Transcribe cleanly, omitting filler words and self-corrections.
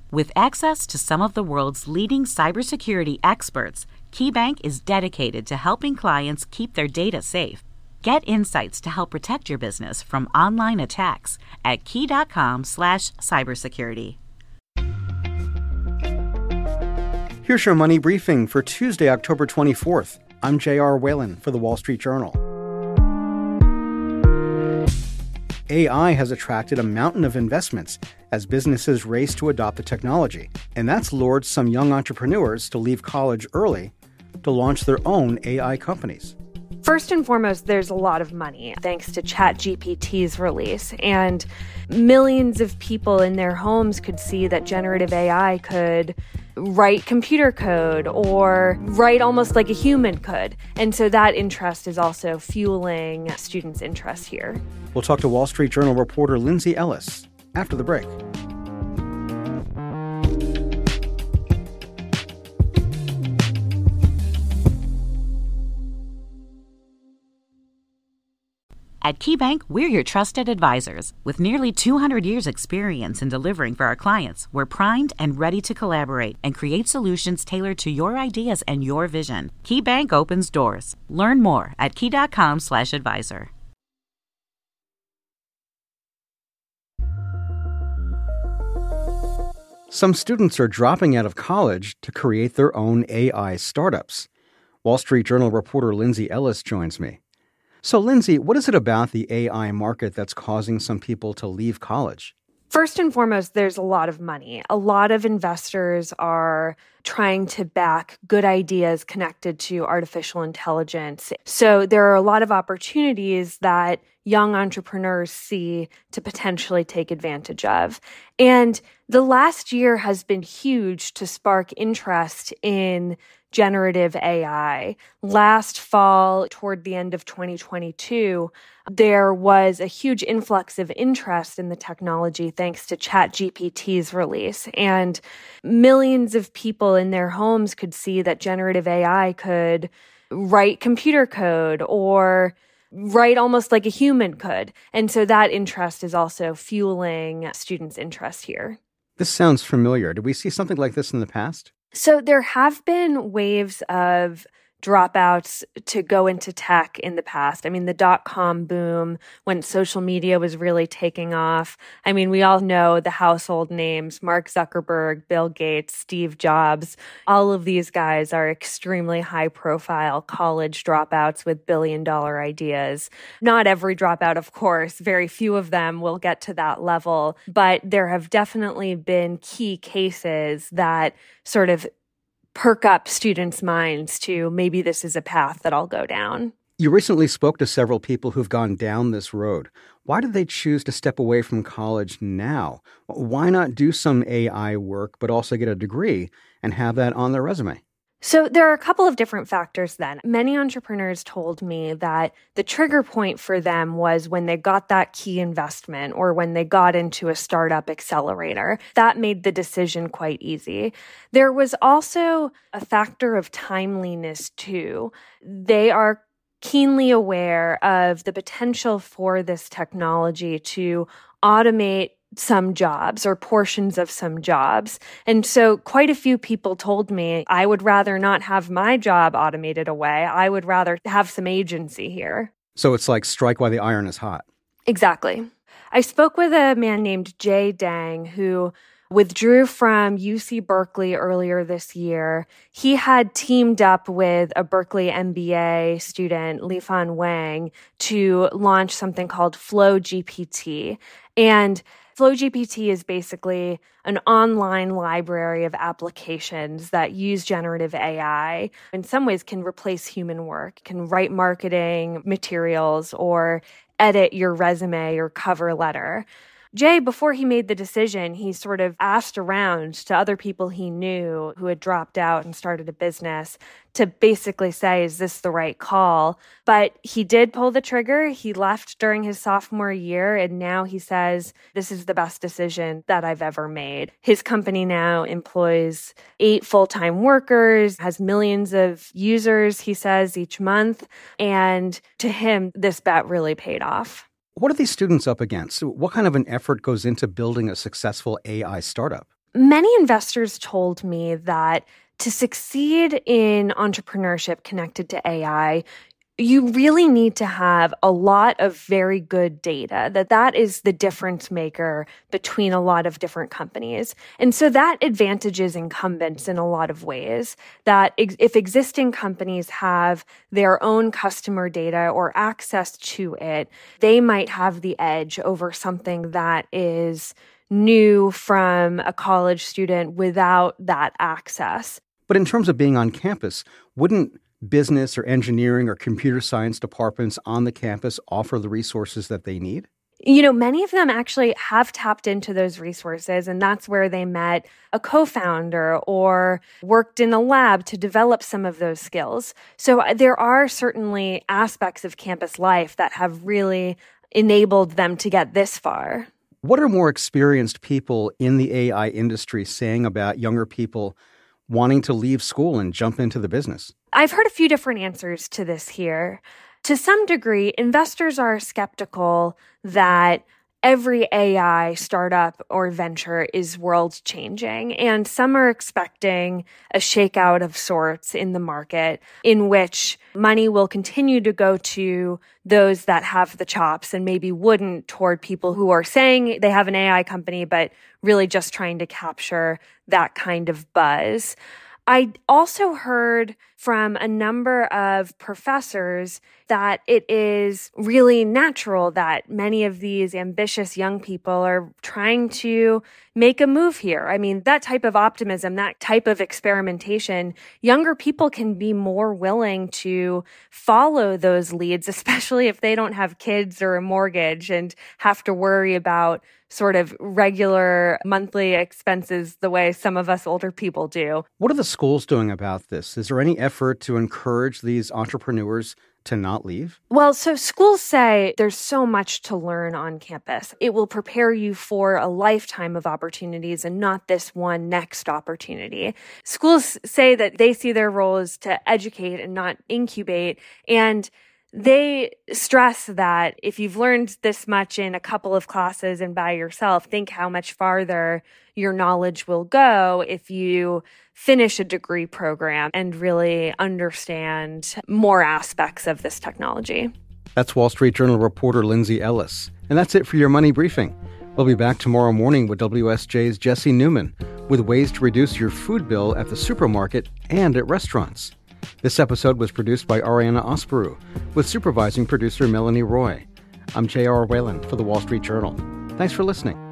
With access to some of the world's leading cybersecurity experts, KeyBank is dedicated to helping clients keep their data safe. Get insights to help protect your business from online attacks at key.com/cybersecurity. Here's your money briefing for Tuesday, October 24th. I'm J.R. Whalen for The Wall Street Journal. AI has attracted a mountain of investments as businesses race to adopt the technology, and that's lured some young entrepreneurs to leave college early to launch their own AI companies. First and foremost, there's a lot of money thanks to ChatGPT's release, and millions of people in their homes could see that generative AI could write computer code or write almost like a human could. And so that interest is also fueling students' interest here. We'll talk to Wall Street Journal reporter Lindsay Ellis after the break. At KeyBank, we're your trusted advisors. With nearly 200 years' experience in delivering for our clients, we're primed and ready to collaborate and create solutions tailored to your ideas and your vision. KeyBank opens doors. Learn more at key.com/advisor. Some students are dropping out of college to create their own AI startups. Wall Street Journal reporter Lindsay Ellis joins me. So, Lindsay, what is it about the AI market that's causing some people to leave college? First and foremost, there's a lot of money. A lot of investors are trying to back good ideas connected to artificial intelligence. So there are a lot of opportunities that young entrepreneurs see to potentially take advantage of. And the last year has been huge to spark interest in generative AI. Last fall, toward the end of 2022, there was a huge influx of interest in the technology thanks to ChatGPT's release. And millions of people in their homes could see that generative AI could write computer code or write almost like a human could. And so that interest is also fueling students' interest here. This sounds familiar. Did we see something like this in the past? So there have been waves of dropouts to go into tech in the past. I mean, the dot-com boom, when social media was really taking off. I mean, we all know the household names, Mark Zuckerberg, Bill Gates, Steve Jobs. All of these guys are extremely high-profile college dropouts with billion-dollar ideas. Not every dropout, of course. Very few of them will get to that level. But there have definitely been key cases that sort of perk up students' minds to maybe this is a path that I'll go down. You recently spoke to several people who've gone down this road. Why did they choose to step away from college now? Why not do some AI work, but also get a degree and have that on their resume? So there are a couple of different factors then. Many entrepreneurs told me that the trigger point for them was when they got that key investment or when they got into a startup accelerator. That made the decision quite easy. There was also a factor of timeliness too. They are keenly aware of the potential for this technology to automate some jobs or portions of some jobs. And so quite a few people told me, I would rather not have my job automated away. I would rather have some agency here. So it's like strike while the iron is hot. Exactly. I spoke with a man named Jay Dang who withdrew from UC Berkeley earlier this year. He had teamed up with a Berkeley MBA student, Lifan Wang, to launch something called FlowGPT. And FlowGPT is basically an online library of applications that use generative AI. In some ways can replace human work, can write marketing materials or edit your resume or cover letter. Jay, before he made the decision, he sort of asked around to other people he knew who had dropped out and started a business to basically say, is this the right call? But he did pull the trigger. He left during his sophomore year, and now he says, this is the best decision that I've ever made. His company now employs 8 full-time workers, has millions of users, he says, each month. And to him, this bet really paid off. What are these students up against? What kind of an effort goes into building a successful AI startup? Many investors told me that to succeed in entrepreneurship connected to AI, you really need to have a lot of very good data, that is the difference maker between a lot of different companies. And so that advantages incumbents in a lot of ways, that if existing companies have their own customer data or access to it, they might have the edge over something that is new from a college student without that access. But in terms of being on campus, wouldn't business or engineering or computer science departments on the campus offer the resources that they need? Many of them actually have tapped into those resources, and that's where they met a co-founder or worked in a lab to develop some of those skills. So there are certainly aspects of campus life that have really enabled them to get this far. What are more experienced people in the AI industry saying about younger people wanting to leave school and jump into the business? I've heard a few different answers to this here. To some degree, investors are skeptical that every AI startup or venture is world-changing, and some are expecting a shakeout of sorts in the market in which money will continue to go to those that have the chops and maybe wouldn't toward people who are saying they have an AI company but really just trying to capture that kind of buzz. I also heard from a number of professors that it is really natural that many of these ambitious young people are trying to make a move here. I mean, that type of optimism, that type of experimentation, younger people can be more willing to follow those leads, especially if they don't have kids or a mortgage and have to worry about sort of regular monthly expenses the way some of us older people do. What are the schools doing about this? Is there any effort to encourage these entrepreneurs to not leave? Well, so schools say there's so much to learn on campus. It will prepare you for a lifetime of opportunities and not this one next opportunity. Schools say that they see their role as to educate and not incubate, and they stress that if you've learned this much in a couple of classes and by yourself, think how much farther your knowledge will go if you finish a degree program and really understand more aspects of this technology. That's Wall Street Journal reporter Lindsay Ellis. And that's it for your Money Briefing. We'll be back tomorrow morning with WSJ's Jesse Newman with ways to reduce your food bill at the supermarket and at restaurants. This episode was produced by Ariana Osperu, with supervising producer Melanie Roy. I'm J.R. Whalen for The Wall Street Journal. Thanks for listening.